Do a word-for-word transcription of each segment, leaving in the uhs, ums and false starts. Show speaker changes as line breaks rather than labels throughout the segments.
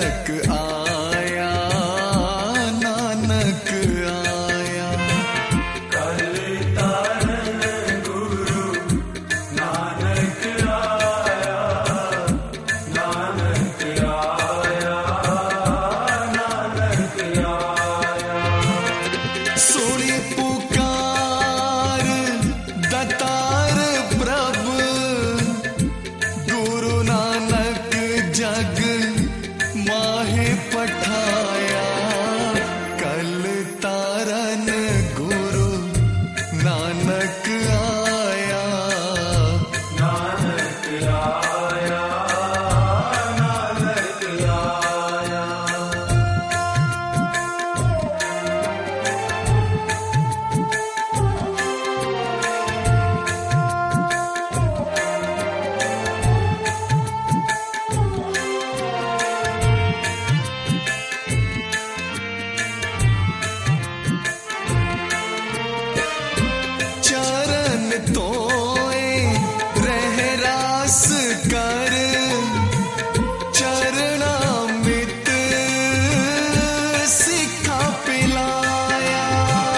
नानक आया, नानक आया।
कल तारन गुरु नानक आया, नानक आया, नानक आया।
सुनी पुकार दतार प्रभु, गुरु नानक जग माहे पठाया। कल तारन गुरु नानक आया,
नानक आया, नानक आया।
चरण तोए रह रास कर, चरणामृत सिखा पिलाया।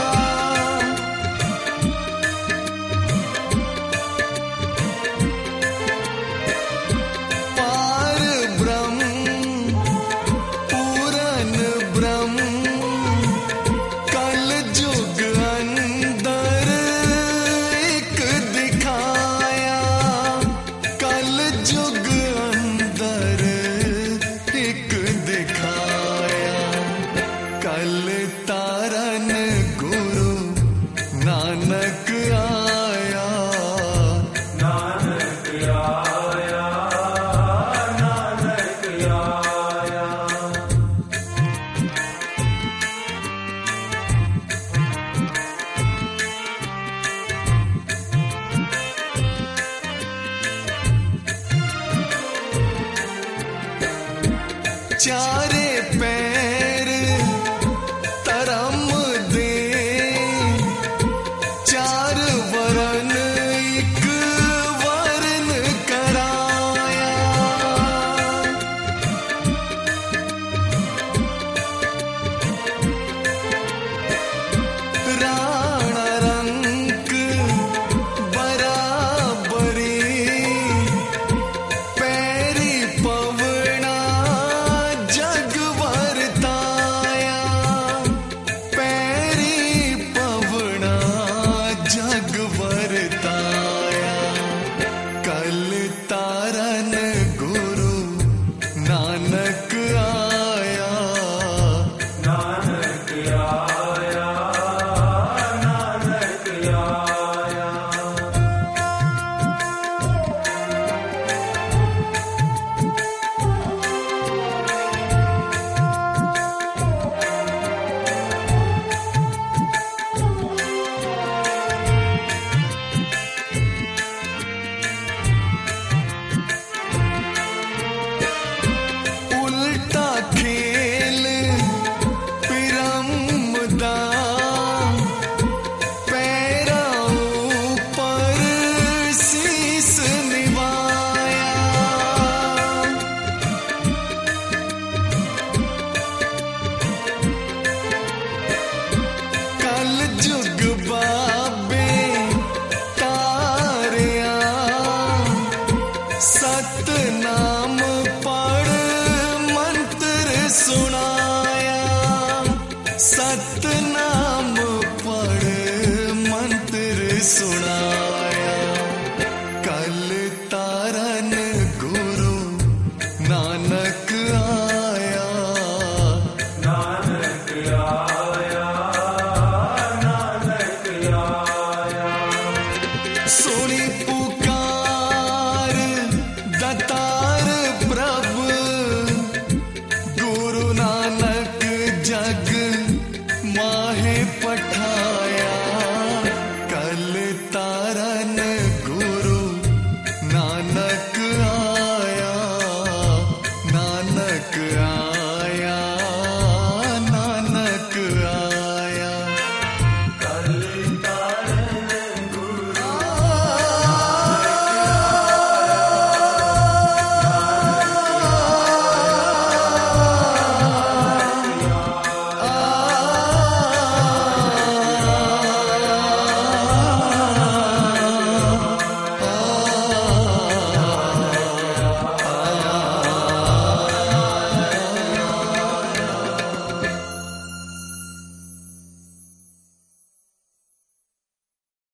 पार ब्रह्म पूरन ब्रह्म, कल जुग अंदर एक दिखाया। कल जुग अंदर एक दिखाया। कल तारन गुरु नानक आया,
नानक आया, नानक आया।
चारे पैर तरम दे, चार वरन एक वरन कराया। राणा रंक बराबरी, पैरी पवना जग वरताया। पैरी पवना जग वरताया। कल तारन गुरु नानक आया,
नानक आया, नानक आया।
उल्टा खेल पिरमदा, पैरा ऊपर शीस निवाया। कल जुग बाबे तारिया, सतनाम पढ़ मंत्र सुनाया। सत